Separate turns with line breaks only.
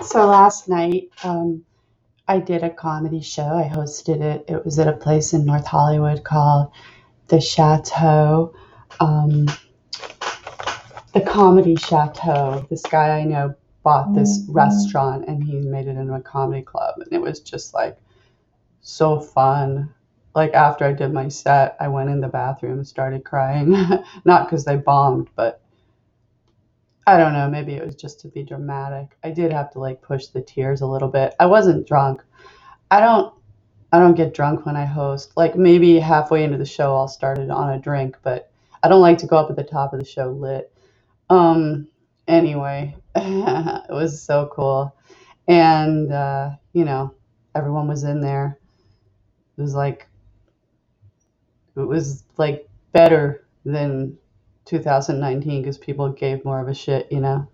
So last night, I did a comedy show. I hosted it. It was at a place in North Hollywood called the Chateau, um, the Comedy Chateau. This guy I know bought this restaurant and he made it into a comedy club, and it was just like so fun. Like after I did my set, I went in the bathroom and started crying. Not because they bombed, but I don't know, maybe it was just to be dramatic. I did have to like push the tears a little bit. I wasn't drunk. I don't I don't get drunk when I host. Like maybe halfway into the show I'll start it on a drink, but I don't like to go up at the top of the show lit. Um anyway, it was so cool. And everyone was in there. It was like better than 2019 because people gave more of a shit.